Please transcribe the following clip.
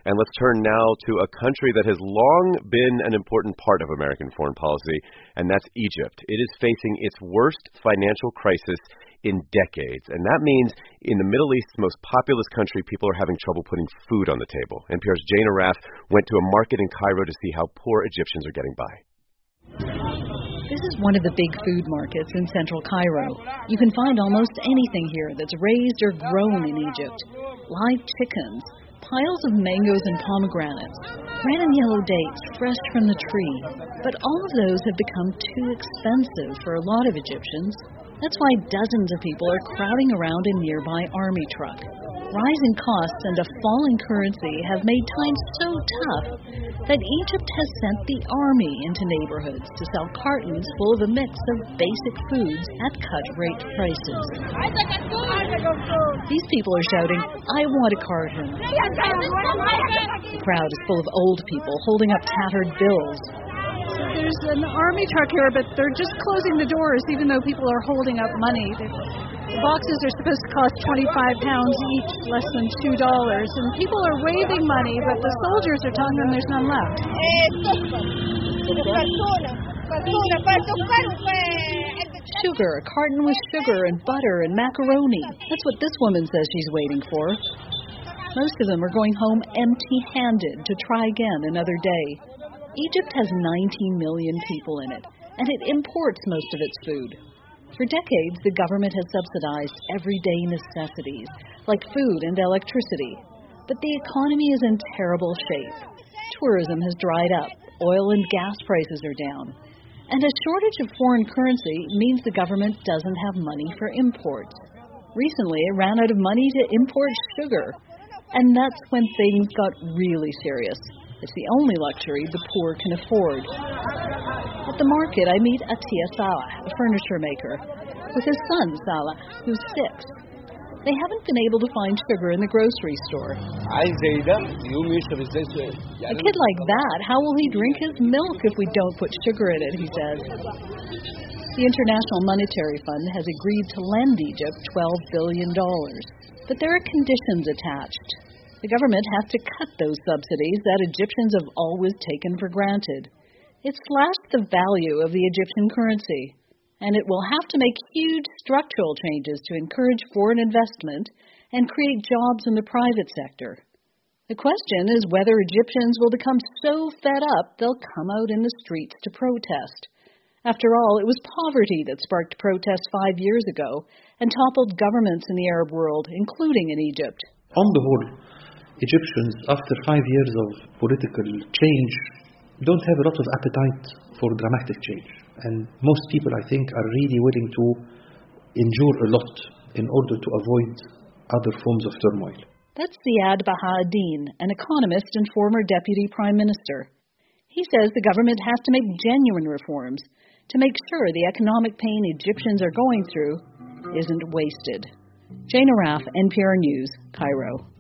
And let's turn now to a country that has long been an important part of American foreign policy, and that's Egypt. It is facing its worst financial crisis in decades, and that means in the Middle East's most populous country, people are having trouble putting food on the table. NPR's Jane Arraf went to a market in Cairo to see how poor Egyptians are getting by. This is one of the big food markets in central Cairo. You can find almost anything here that's raised or grown in Egypt. Live chickens, piles of mangoes and pomegranates, red and yellow dates fresh from the tree. But all of those have become too expensive for a lot of Egyptians. That's why dozens of people are crowding around a nearby army truck. Rising costs and a falling currency have made times so tough that Egypt has sent the army into neighborhoods to sell cartons full of a mix of basic foods at cut-rate prices. These people are shouting, "I want a carton." The crowd is full of old people holding up tattered bills. There's an army truck here, but they're just closing the doors even though people are holding up money. The boxes are supposed to cost £25 each, less than $2. And people are waving money, but the soldiers are telling them there's none left. Sugar, a carton with sugar and butter and macaroni. That's what this woman says she's waiting for. Most of them are going home empty-handed to try again another day. Egypt has 90 million people in it, and it imports most of its food. For decades, the government has subsidized everyday necessities, like food and electricity. But the economy is in terrible shape. Tourism has dried up, oil and gas prices are down. And a shortage of foreign currency means the government doesn't have money for imports. Recently, it ran out of money to import sugar. And that's when things got really serious. It's the only luxury the poor can afford. At the market, I meet Atiya Salah, a furniture maker, with his son, Salah, who's 6. They haven't been able to find sugar in the grocery store. A kid like that, how will he drink his milk if we don't put sugar in it, he says. The International Monetary Fund has agreed to lend Egypt $12 billion. But there are conditions attached. The government has to cut those subsidies that Egyptians have always taken for granted. It's slashed the value of the Egyptian currency, and it will have to make huge structural changes to encourage foreign investment and create jobs in the private sector. The question is whether Egyptians will become so fed up they'll come out in the streets to protest. After all, it was poverty that sparked protests 5 years ago and toppled governments in the Arab world, including in Egypt. On the whole, Egyptians, after 5 years of political change, don't have a lot of appetite for dramatic change. And most people, I think, are really willing to endure a lot in order to avoid other forms of turmoil. That's Ziad Bahauddin, an economist and former deputy prime minister. He says the government has to make genuine reforms to make sure the economic pain Egyptians are going through isn't wasted. Jane Arraf, NPR News, Cairo.